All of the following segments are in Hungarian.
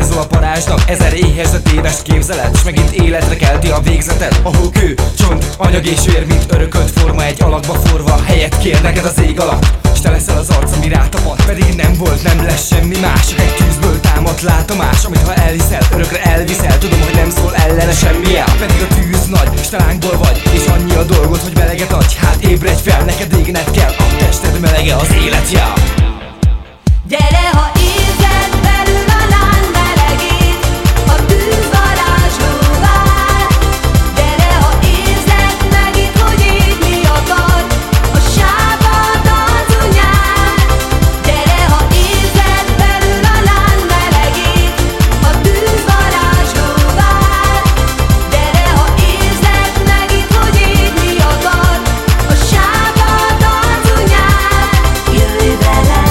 Hozol a parázsnak, ezer éhes a téves képzelet, s megint életre kelti a végzetet. Ahol kő, csont, anyag és vér, mint örökölt forma, egy alakba forva helyet kér neked az ég alatt. S te leszel az arc, ami rátapad, pedig nem volt, nem lesz semmi más, csak egy tűzből támadt látomás, amit ha elhiszel, örökre elviszel. Tudom, hogy nem szól ellene semmi el, pedig a tűz nagy, s te lángból vagy, és annyi a dolgot, hogy meleget adj. Hát ébredj fel, neked égned kell, a tested melege az élet, ja. Gyere, ha érzed belül a láng melegét, a tűz varázslóvá. Gyere, ha érzed meg itt, hogy égni akar a sápadt arcú nyár. Gyere, ha érzed belül a láng melegét, a tűz varázslóvá. Gyere, ha érzed meg itt, hogy égni akar a sápadt arcú nyár. Jöjj velem!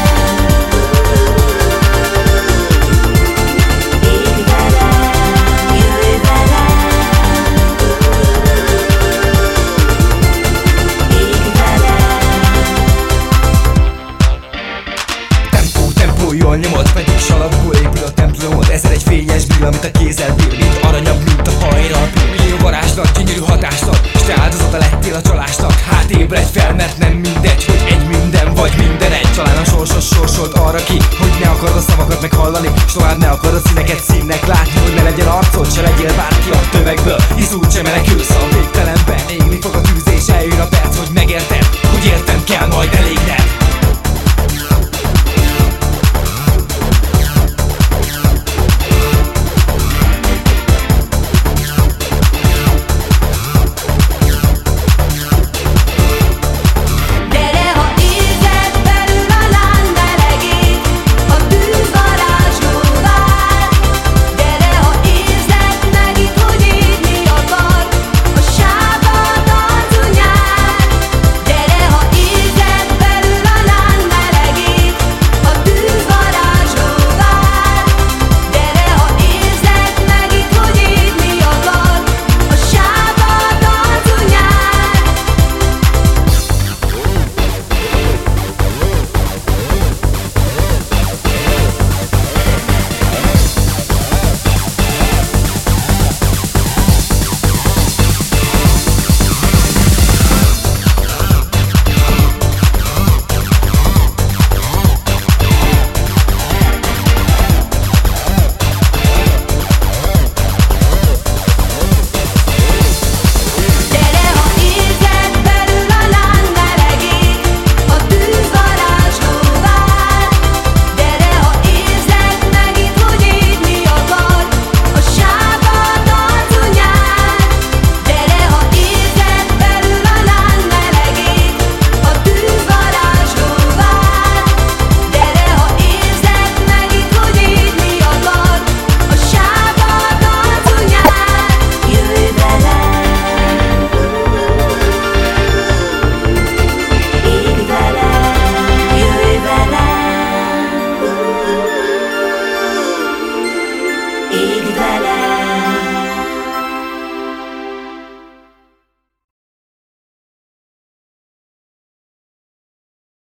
Jól nyomod, pedig salakból épül a templomod. Ezer egy fényes bír, amit a kézzel bír, mint aranyabb, mint a hajra a bír. Millió varázslat, gyönyörű hatásnak, s te áldozata lettél a csalásnak. Hát ébredj fel, mert nem mindegy, hogy egy minden vagy minden egy. Talán a sorsos sorsolt arra ki, hogy ne akarod a szavakat meghallani, s tovább ne akarod a színeket színnek látni, hogy ne legyen arcod, se legyél bárki a tömegből, hisz úgysem menekülsz a végtelenben. Égni fog a tűz és eljön a perc, hogy megérted, hogy értem kell majd elégned.